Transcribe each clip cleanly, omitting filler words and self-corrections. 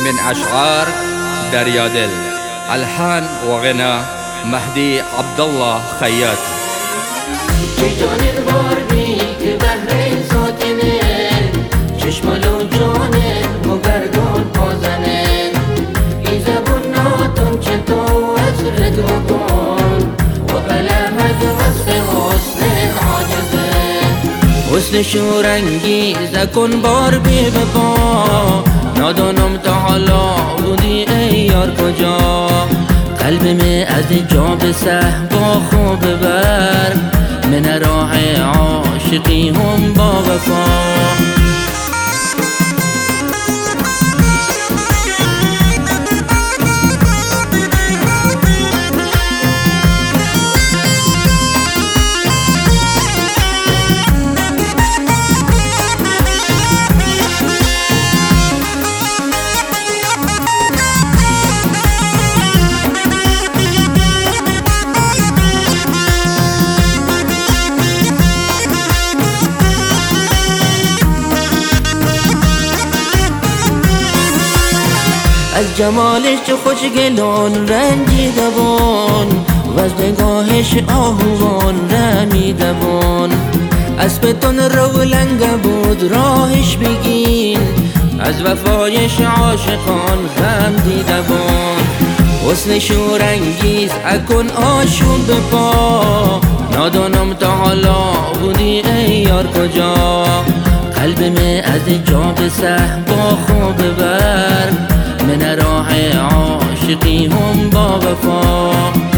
من اشعار دریادل. الحان و غنا مهدی عبدالله خیاط. چشمان بار بی که بهره ساکنه، چشمالو جانه و گردان پازنه، ای زبون ناتون چه تو از ردو کن و قلم از وصف حسن عاجزه. حسن شورانگیز کن بار بی بپا، نادانم تا حالا بودی ای یار کجا. قلبم از جا به صحبا خوب ببر، من راه عاشقی هم با وفا. از جمالش خوشگلان رنجیده بون و از نگاهش آهوان رمیده بون. اسبتون رولنگ بود راهش بگین، از وفایش عاشقان غم دیده بون. حسن شورانگیز اکن آشوب پا، نادانم تا حالا بودی ای یار کجا. قلبم از جا به صحبا خوب ببر، من راه عاشقی هم با وفا.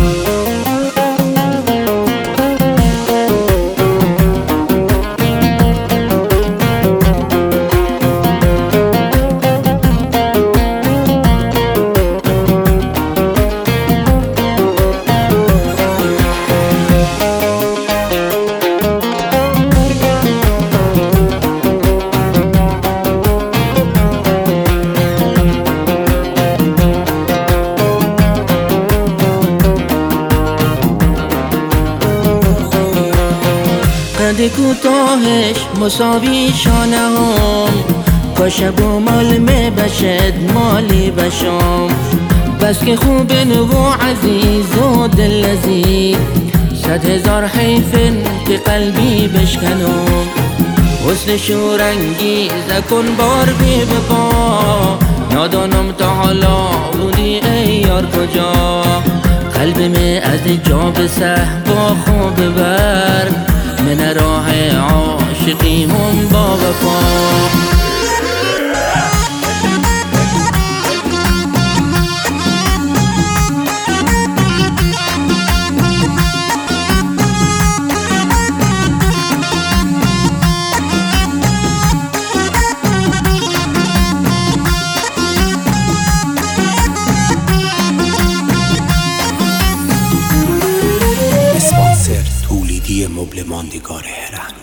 قد کوتاهش مساوی شانه هم، کاشب و مال می بشد مالی بشم. بس که خوب و عزیز و دل لذیذ، 100,000 حیفن که قلبی بشکنم. حسن شورانگیز کن بار بی بپا، نادانم تا حالا بودی ای یار کجا. قلبم از جا به صحبا خوب ببر، من راه عاشقی هم با وفا. اسپانسر تولیدی مبل ماندگار هرنگ.